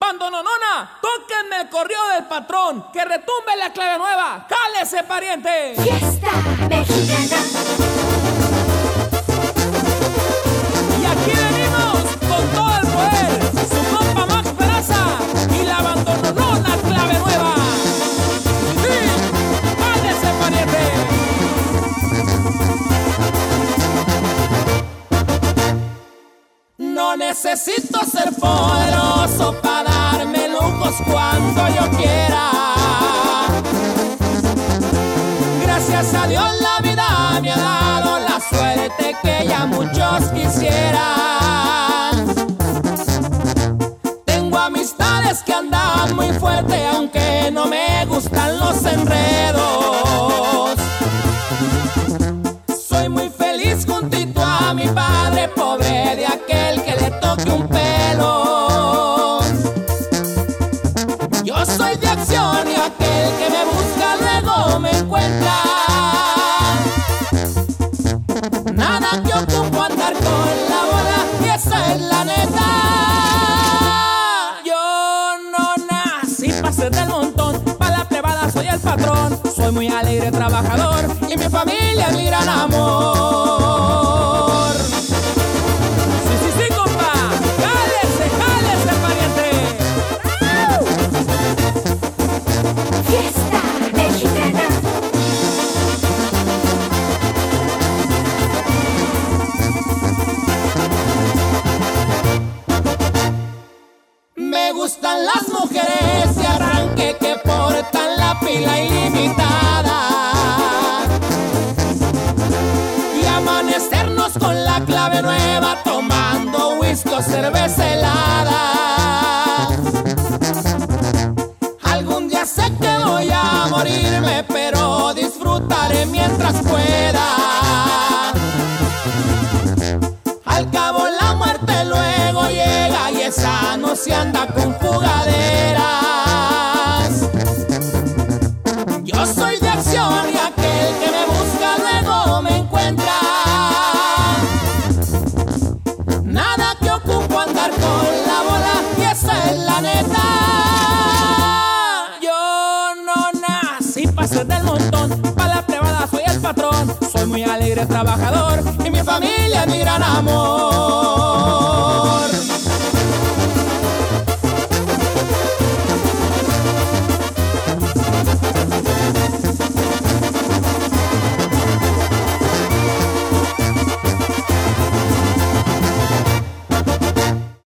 bandononona, tóquenme el corrido del patrón, que retumbe la clave nueva, ¡cálese, pariente! Fiesta mexicana. Y aquí venimos con todo el poder, su compa Max Peraza y la bandononona clave nueva. ¡Sí! ¡Cálese, pariente! No necesito ser poderoso para darme lujos cuando yo quiera. Gracias a Dios la vida me ha dado la suerte que ya muchos quisieran. Tengo amistades que andan muy fuerte aunque no me gustan los enredos. Soy muy feliz juntito a mi padre pobre de aquel que le toque un pelo. Yo soy de acción y aquel que me busca luego me encuentra. Nada que ocupo andar con la bola y esa es la neta. Yo no nací para ser del montón, para la plebada soy el patrón. Soy muy alegre, trabajador y mi familia es mi gran amor. Sí, compa, jálese, pariente. Fiesta mexicana. Me gustan las mujeres de arranque que portan la pila ilimitada y amanecernos con la clave nueva tomando whisky o cerveza helada. Algún día sé que voy a morirme, pero disfrutaré mientras pueda. Al cabo la muerte luego llega y esa no se anda con jugaderas. Yo soy de acción y aquel que me busca luego me encuentra. Nada que ocupo andar con la bola y esa es la neta. Yo no nací para ser del montón, para la plebada soy el patrón. Soy muy alegre, trabajador y mi familia es mi gran amor.